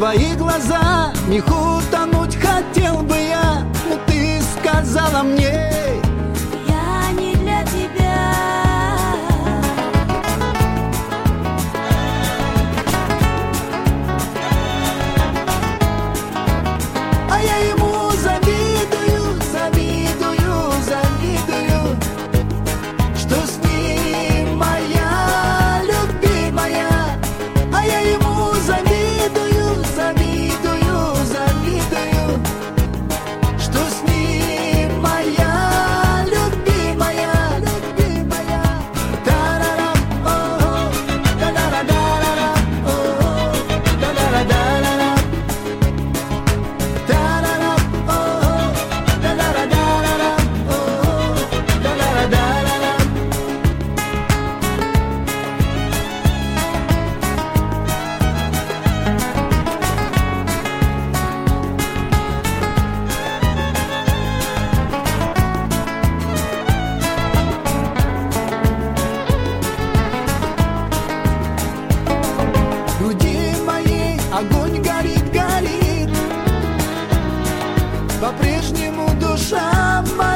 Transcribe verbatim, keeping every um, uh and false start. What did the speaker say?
твои глаза, в них утонуть хотел бы я. Но ты сказала мне: я не для тебя. А я ему завидую, завидую, завидую, что с ним моя любимая. А я ему завидую, завидую, завидую, что с ним моя любимая, любимая. Та-ра-рам, о-о, та-ра-ра-ра-ра-рам, о-о, та-ра-ра-ра-ра-рам. Та-ра-рам, о-о, та-ра-ра-ра-ра-рам, о-о, та-ра-ра-ра-ра-рам. В груди моей огонь горит, горит, по-прежнему душа моя